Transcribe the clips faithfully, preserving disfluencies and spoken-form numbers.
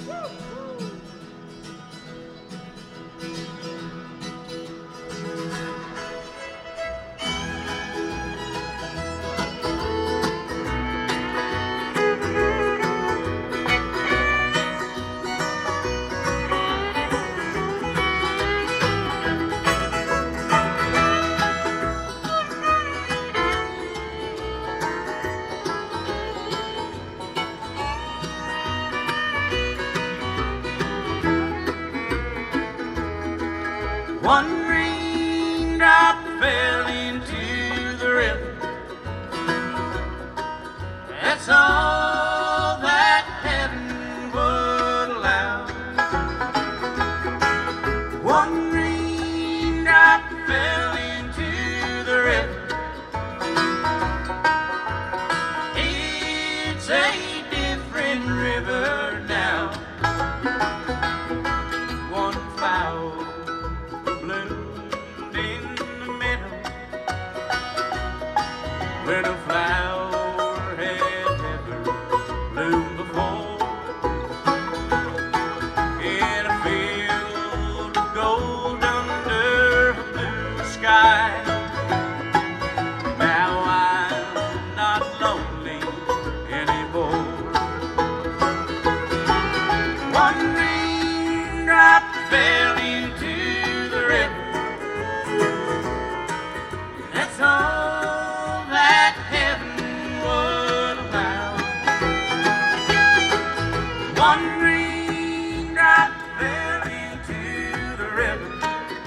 One raindrop fell into the river. That's all that heaven would allow. One raindrop fell into the river. It's a different river now. One foul where no flower had ever bloomed before, in a field of gold under a blue sky. Now I'm not lonely anymore. One raindrop fell into the river. That's all one raindrop fell into the river.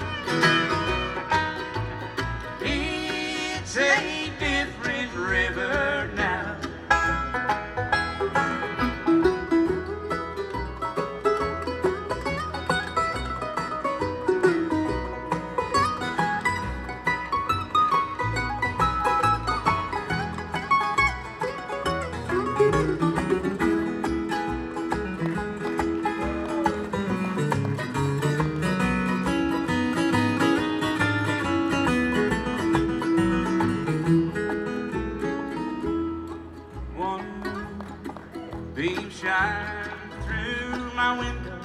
It's a different river now. Beam shine through my window.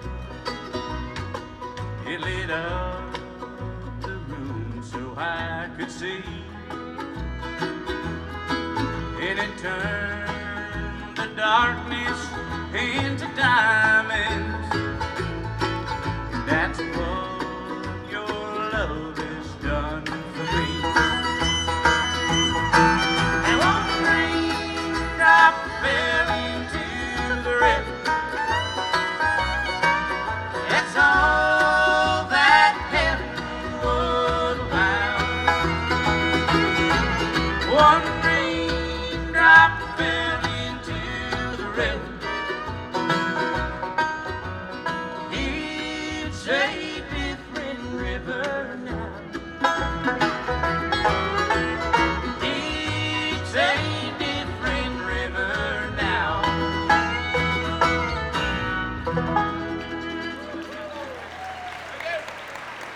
It lit up the room so I could see, and it turned the darkness into diamonds. That's what your love has done for me. And one raindrop fell into the river. That's all that heaven would allow. One raindrop fell into the river. He'd say